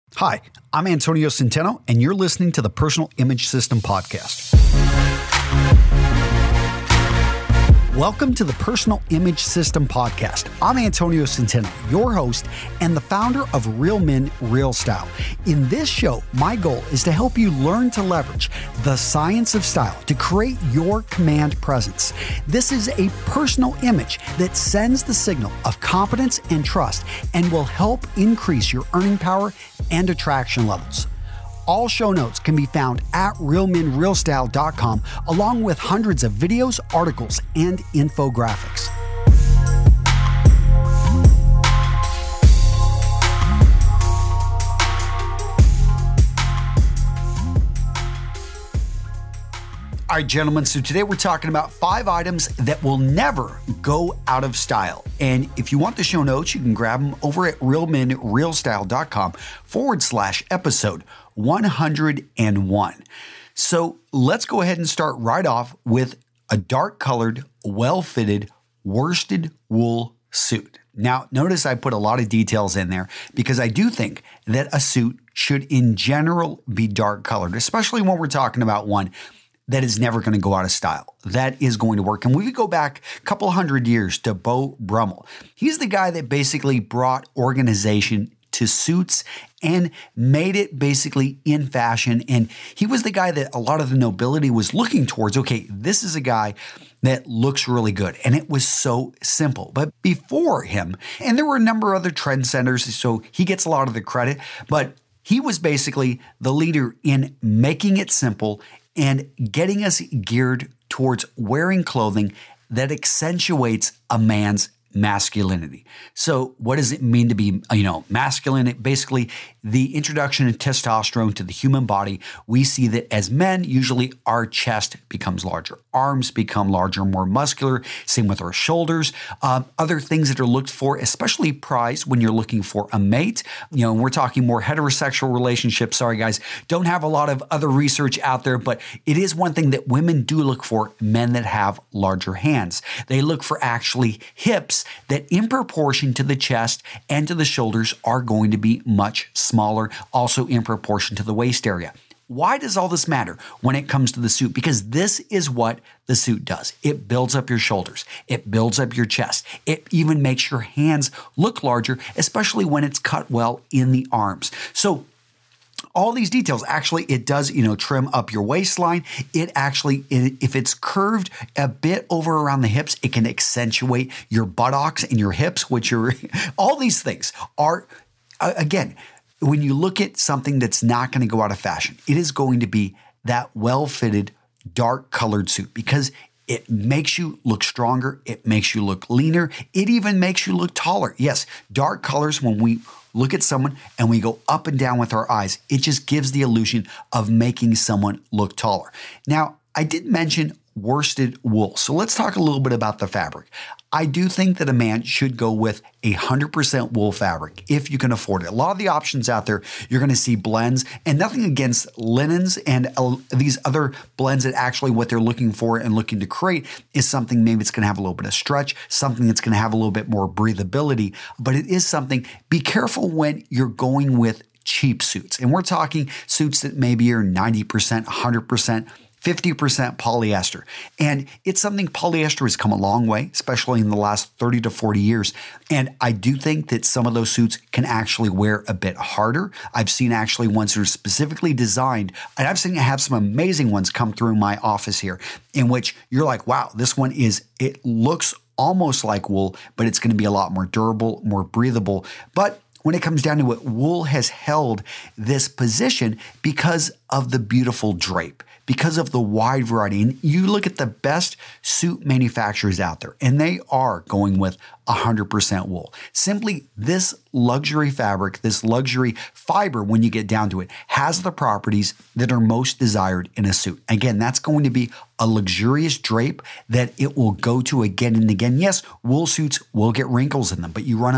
Hi, I'm Antonio Centeno, and you're listening to the Personal Image System Podcast. Welcome to the Personal Image System Podcast. I'm Antonio Centeno, your host and the founder of Real Men, Real Style. In this show, my goal is to help you learn to leverage the science of style to create your command presence. This is a personal image that sends the signal of confidence and trust and will help increase your earning power and attraction levels. All show notes can be found at realmenrealstyle.com, along with hundreds of videos, articles, and infographics. All right, gentlemen, so today we're talking about 5 items that will never go out of style. And if you want the show notes, you can grab them over at realmenrealstyle.com/episode 101. So let's go ahead and start right off with a dark colored, well-fitted, worsted wool suit. Now, notice I put a lot of details in there because I do think that a suit should in general be dark colored, especially when we're talking about one that is never going to go out of style. That is going to work. And we could go back a couple hundred years to Beau Brummel. He's the guy that basically brought organization to suits and made it basically in fashion. And he was the guy that a lot of the nobility was looking towards. Okay, this is a guy that looks really good. And it was so simple. But before him, and there were a number of other trendsetters, so he gets a lot of the credit, but he was basically the leader in making it simple and getting us geared towards wearing clothing that accentuates a man's masculinity. So what does it mean to be, masculine? Basically, the introduction of testosterone to the human body, we see that as men, usually our chest becomes larger, arms become larger, more muscular, same with our shoulders. Other things that are looked for, especially prized when you're looking for a mate, and we're talking more heterosexual relationships. Sorry, guys, don't have a lot of other research out there, but it is one thing that women do look for, men that have larger hands. They look for actually hips that in proportion to the chest and to the shoulders are going to be much smaller, also in proportion to the waist area. Why does all this matter when it comes to the suit? Because this is what the suit does. It builds up your shoulders. It builds up your chest. It even makes your hands look larger, especially when it's cut well in the arms. So all these details, actually, it does, trim up your waistline. It actually, if it's curved a bit over around the hips, it can accentuate your buttocks and your hips, which are, all these things are, again, when you look at something that's not going to go out of fashion, it is going to be that well-fitted, dark-colored suit because it makes you look stronger. It makes you look leaner. It even makes you look taller. Yes, dark colors, when we look at someone and we go up and down with our eyes, it just gives the illusion of making someone look taller. Now, I did mention worsted wool. So let's talk a little bit about the fabric. I do think that a man should go with 100% wool fabric if you can afford it. A lot of the options out there, you're going to see blends, and nothing against linens and these other blends that actually what they're looking for and looking to create is something maybe it's going to have a little bit of stretch, something that's going to have a little bit more breathability, but it is something, be careful when you're going with cheap suits. And we're talking suits that maybe are 90%, 100%, 50% polyester. And it's something polyester has come a long way, especially in the last 30 to 40 years. And I do think that some of those suits can actually wear a bit harder. I've seen actually ones that are specifically designed, and I've seen have some amazing ones come through my office here in which you're like, wow, this one it looks almost like wool, but it's going to be a lot more durable, more breathable. But when it comes down to it, wool has held this position because of the beautiful drape, because of the wide variety. And you look at the best suit manufacturers out there, and they are going with 100% wool. Simply, this luxury fabric, this luxury fiber, when you get down to it, has the properties that are most desired in a suit. Again, that's going to be a luxurious drape that it will go to again and again. Yes, wool suits will get wrinkles in them, but you run them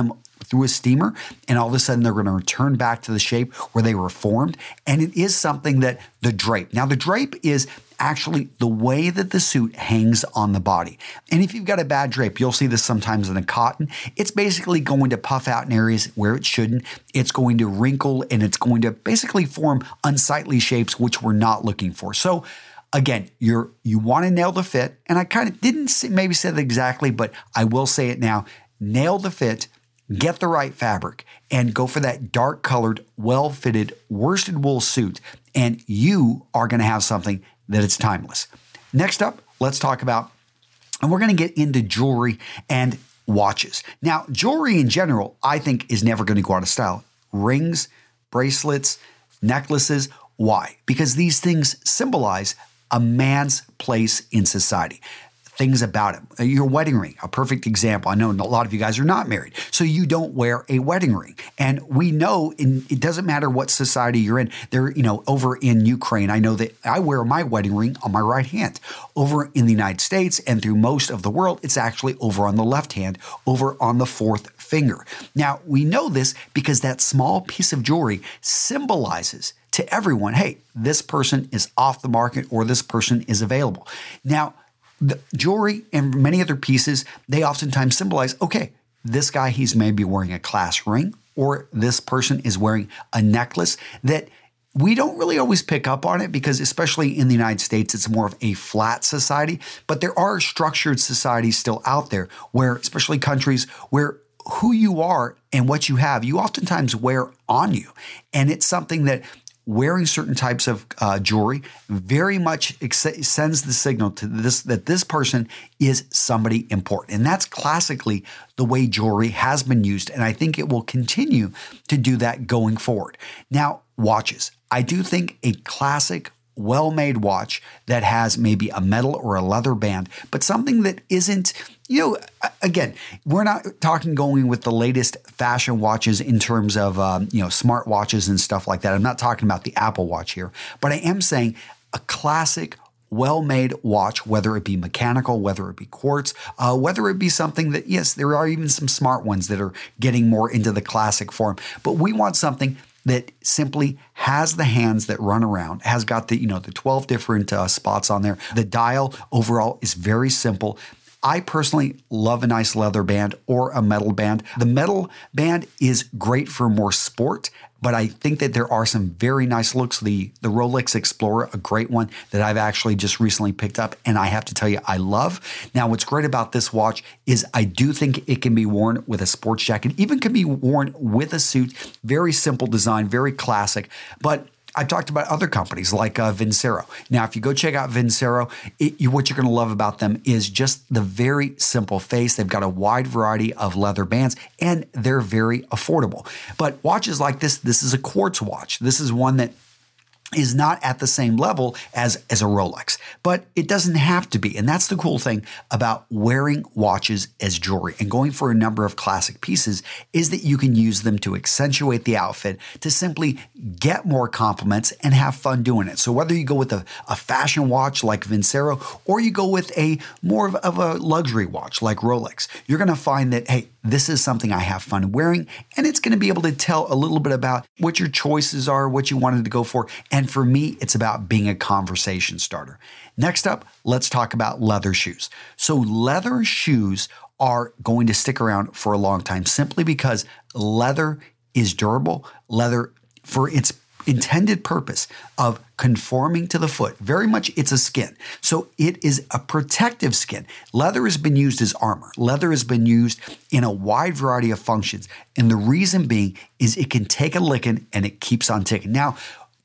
through a steamer, and all of a sudden they're going to return back to the shape where they were formed. And it is something that the drape. Now, the drape is actually the way that the suit hangs on the body. And if you've got a bad drape, you'll see this sometimes in a cotton. It's basically going to puff out in areas where it shouldn't. It's going to wrinkle, and it's going to basically form unsightly shapes, which we're not looking for. So again, you want to nail the fit. And I kind of didn't maybe say that exactly, but I will say it now. Nail the fit, get the right fabric, and go for that dark colored, well-fitted worsted wool suit. And you are going to have something that it's timeless. Next up, let's talk about, and we're going to get into jewelry and watches. Now, jewelry in general, I think, is never going to go out of style. Rings, bracelets, necklaces. Why? Because these things symbolize a man's place in society. Things about him. Your wedding ring, a perfect example. I know a lot of you guys are not married, so you don't wear a wedding ring. And we know it doesn't matter what society you're in. There, over in Ukraine, I know that I wear my wedding ring on my right hand. Over in the United States and through most of the world, it's actually over on the left hand, over on the fourth finger. Now, we know this because that small piece of jewelry symbolizes to everyone, hey, this person is off the market or this person is available. Now, the jewelry and many other pieces, they oftentimes symbolize, okay, this guy, he's maybe wearing a class ring, or this person is wearing a necklace that we don't really always pick up on it because especially in the United States, it's more of a flat society, but there are structured societies still out there where, especially countries where who you are and what you have, you oftentimes wear on you. And it's something that wearing certain types of jewelry very much sends the signal to that this person is somebody important. And that's classically the way jewelry has been used. And I think it will continue to do that going forward. Now, watches. I do think a classic, well-made watch that has maybe a metal or a leather band, but something that isn't, again, we're not talking going with the latest fashion watches in terms of, smart watches and stuff like that. I'm not talking about the Apple Watch here, but I am saying a classic, well-made watch, whether it be mechanical, whether it be quartz, whether it be something that, yes, there are even some smart ones that are getting more into the classic form, but we want something that simply has the hands that run around, has got the 12 different spots on there. The dial overall is very simple. I personally love a nice leather band or a metal band. The metal band is great for more sport, but I think that there are some very nice looks. The Rolex Explorer, a great one that I've actually just recently picked up, and I have to tell you, I love. Now, what's great about this watch is I do think it can be worn with a sports jacket, even can be worn with a suit. Very simple design, very classic, but I've talked about other companies like Vincero. Now, if you go check out Vincero, what you're going to love about them is just the very simple face. They've got a wide variety of leather bands, and they're very affordable. But watches like this is a quartz watch. This is one that is not at the same level as a Rolex, but it doesn't have to be. And that's the cool thing about wearing watches as jewelry and going for a number of classic pieces is that you can use them to accentuate the outfit, to simply get more compliments and have fun doing it. So whether you go with a fashion watch like Vincero or you go with a more of a luxury watch like Rolex, you're going to find that, hey, this is something I have fun wearing, and it's going to be able to tell a little bit about what your choices are, what you wanted to go for. And for me, it's about being a conversation starter. Next up, let's talk about leather shoes. So leather shoes are going to stick around for a long time simply because leather is durable. Leather, for its intended purpose of conforming to the foot, very much it's a skin. So it is a protective skin. Leather has been used as armor. Leather has been used in a wide variety of functions. And the reason being is it can take a licking and it keeps on ticking. Now,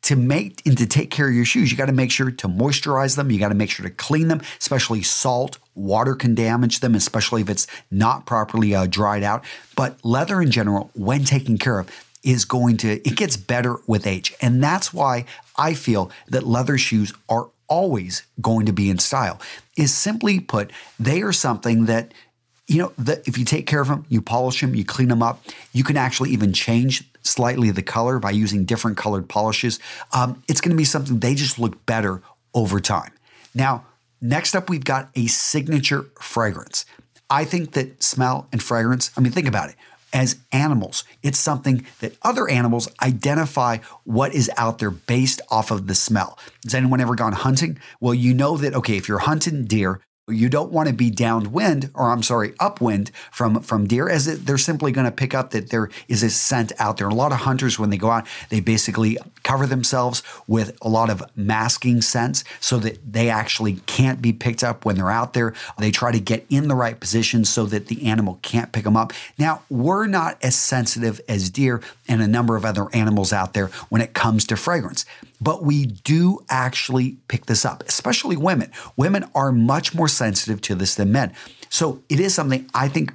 to take care of your shoes, you got to make sure to moisturize them. You got to make sure to clean them, especially salt. Water can damage them, especially if it's not properly dried out. But leather in general, when taken care of, it gets better with age. And that's why I feel that leather shoes are always going to be in style. Is simply put, they are something that, if you take care of them, you polish them, you clean them up, you can actually even change slightly the color by using different colored polishes. It's going to be something, they just look better over time. Now, next up, we've got a signature fragrance. I think that smell and fragrance, think about it. as animals. It's something that other animals identify what is out there based off of the smell. Has anyone ever gone hunting? Well, you know that, okay, if you're hunting deer, you don't want to be downwind, or I'm sorry, upwind from deer, as they're simply going to pick up that there is a scent out there. A lot of hunters, when they go out, they basically cover themselves with a lot of masking scents so that they actually can't be picked up when they're out there. They try to get in the right position so that the animal can't pick them up. Now, we're not as sensitive as deer and a number of other animals out there when it comes to fragrance. But we do actually pick this up, especially women. Women are much more sensitive to this than men. So it is something I think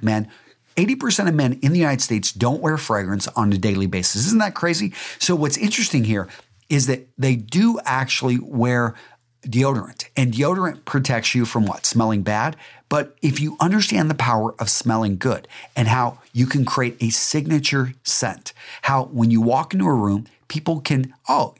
80% of men in the United States don't wear fragrance on a daily basis. Isn't that crazy? So what's interesting here is that they do actually wear deodorant, and deodorant protects you from what? Smelling bad. But if you understand the power of smelling good and how you can create a signature scent, how when you walk into a room, people can,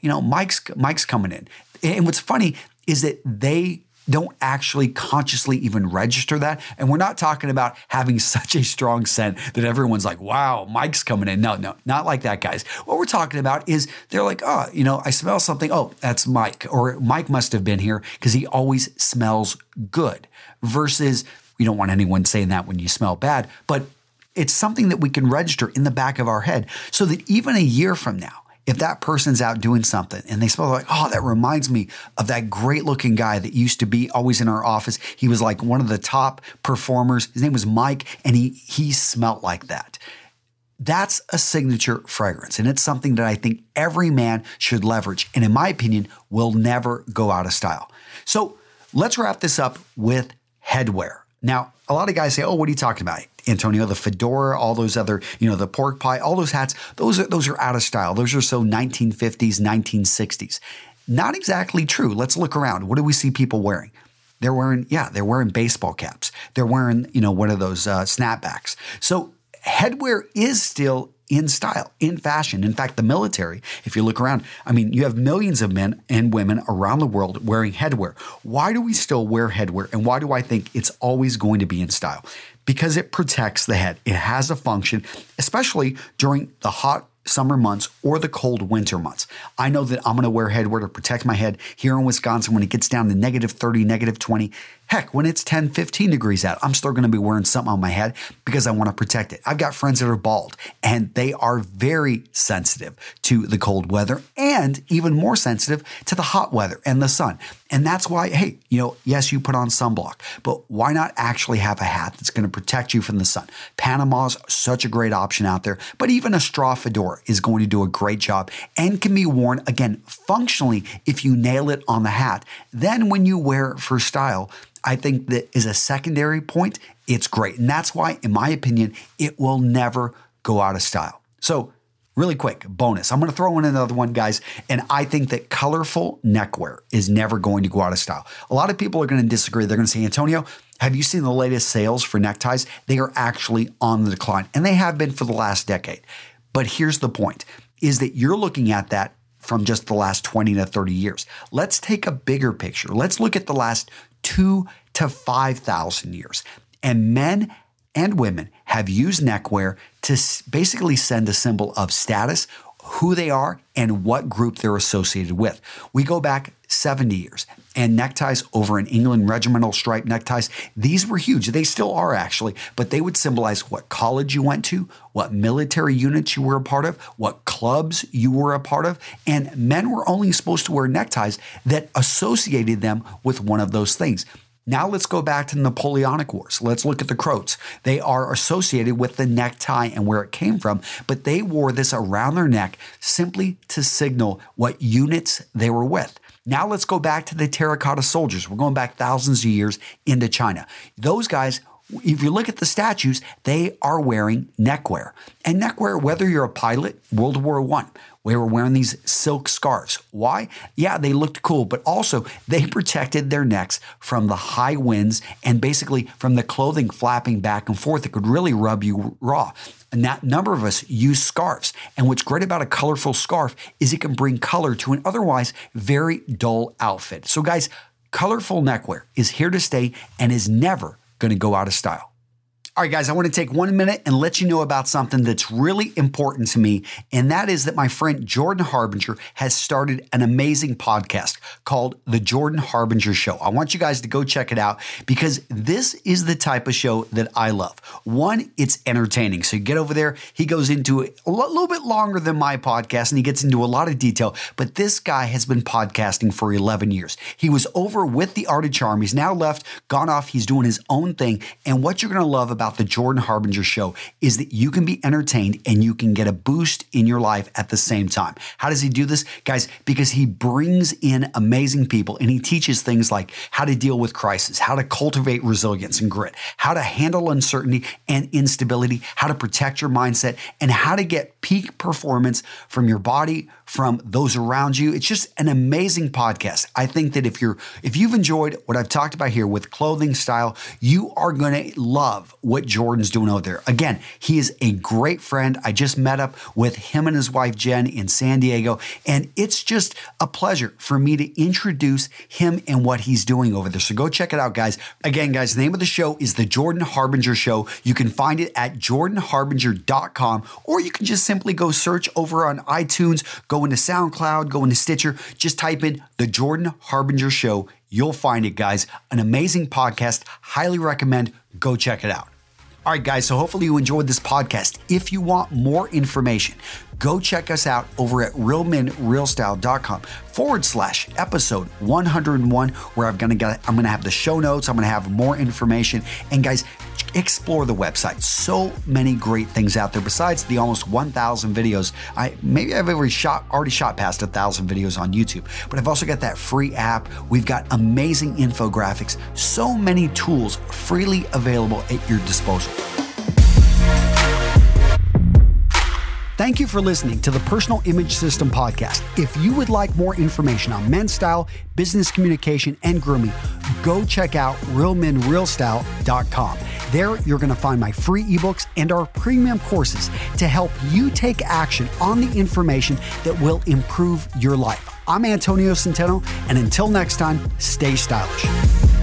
Mike's coming in. And what's funny is that they don't actually consciously even register that. And we're not talking about having such a strong scent that everyone's like, wow, Mike's coming in. No, not like that, guys. What we're talking about is they're like, I smell something. Oh, that's Mike. Or Mike must have been here because he always smells good. Versus, we don't want anyone saying that when you smell bad, but it's something that we can register in the back of our head so that even a year from now, if that person's out doing something and they smell like, oh, that reminds me of that great looking guy that used to be always in our office. He was like one of the top performers. His name was Mike, and he smelled like that. That's a signature fragrance, and it's something that I think every man should leverage, and in my opinion, will never go out of style. So let's wrap this up with headwear. Now, a lot of guys say, oh, what are you talking about, Antonio? The fedora, all those other, the pork pie, all those hats, those are out of style. Those are so 1950s, 1960s. Not exactly true. Let's look around. What do we see people wearing? They're wearing baseball caps. They're wearing, one of those snapbacks. So headwear is still in style, in fashion. In fact, the military, if you look around, you have millions of men and women around the world wearing headwear. Why do we still wear headwear? And why do I think it's always going to be in style? Because it protects the head. It has a function, especially during the hot summer months or the cold winter months. I know that I'm going to wear headwear to protect my head here in Wisconsin when it gets down to -30, -20. Heck, when it's 10, 15 degrees out, I'm still going to be wearing something on my head because I want to protect it. I've got friends that are bald, and they are very sensitive to the cold weather and even more sensitive to the hot weather and the sun. And that's why, hey, yes, you put on sunblock, but why not actually have a hat that's going to protect you from the sun? Panama's such a great option out there, but even a straw fedora is going to do a great job and can be worn, again, functionally if you nail it on the hat. Then when you wear it for style, I think that is a secondary point. It's great. And that's why, in my opinion, it will never go out of style. So really quick, bonus. I'm going to throw in another one, guys. And I think that colorful neckwear is never going to go out of style. A lot of people are going to disagree. They're going to say, Antonio, have you seen the latest sales for neckties? They are actually on the decline, and they have been for the last decade. But here's the point, is that you're looking at that from just the last 20 to 30 years. Let's take a bigger picture. Let's look at the last 2,000 to 5,000 years. And men and women have used neckwear to basically send a symbol of status, who they are, and what group they're associated with. We go back 70 years, and neckties over in England, regimental striped neckties, these were huge. They still are, actually, but they would symbolize what college you went to, what military units you were a part of, what clubs you were a part of, and men were only supposed to wear neckties that associated them with one of those things. Now let's go back to the Napoleonic Wars. Let's look at the Croats. They are associated with the necktie and where it came from, but they wore this around their neck simply to signal what units they were with. Now let's go back to the terracotta soldiers. We're going back thousands of years into China. Those guys, if you look at the statues, they are wearing neckwear. And neckwear, whether you're a pilot, World War I, we were wearing these silk scarves. Why? Yeah, they looked cool, but also they protected their necks from the high winds and basically from the clothing flapping back and forth. It could really rub you raw. And that number of us use scarves. And what's great about a colorful scarf is it can bring color to an otherwise very dull outfit. So guys, colorful neckwear is here to stay and is never going to go out of style. All right, guys, I want to take 1 minute and let you know about something that's really important to me, and that is that my friend Jordan Harbinger has started an amazing podcast called The Jordan Harbinger Show. I want you guys to go check it out because this is the type of show that I love. One, it's entertaining. So you get over there, he goes into it a little bit longer than my podcast, and he gets into a lot of detail, but this guy has been podcasting for 11 years. He was over with The Art of Charm. He's now left, gone off. He's doing his own thing, and what you're going to love about the Jordan Harbinger Show is that you can be entertained and you can get a boost in your life at the same time. How does he do this? Guys, because he brings in amazing people and he teaches things like how to deal with crisis, how to cultivate resilience and grit, how to handle uncertainty and instability, how to protect your mindset, and how to get peak performance from your body, from those around you. It's just an amazing podcast. I think that if you've enjoyed what I've talked about here with clothing style, you are going to love what Jordan's doing out there. Again, he is a great friend. I just met up with him and his wife, Jen, in San Diego, and it's just a pleasure for me to introduce him and what he's doing over there. So go check it out, guys. Again, guys, the name of the show is The Jordan Harbinger Show. You can find it at jordanharbinger.com, or you can just simply go search over on iTunes, go into SoundCloud, go into Stitcher, just type in The Jordan Harbinger Show. You'll find it, guys. An amazing podcast. Highly recommend. Go check it out. All right, guys, so hopefully you enjoyed this podcast. If you want more information, go check us out over at realmenrealstyle.com/episode 101, where I'm going to have the show notes. I'm going to have more information. And guys, explore the website. So many great things out there besides the almost 1,000 videos. I've already shot past 1,000 videos on YouTube, but I've also got that free app. We've got amazing infographics, so many tools freely available at your disposal. Thank you for listening to the Personal Image System podcast. If you would like more information on men's style, business communication, and grooming, go check out realmenrealstyle.com. There, you're going to find my free ebooks and our premium courses to help you take action on the information that will improve your life. I'm Antonio Centeno, and until next time, stay stylish.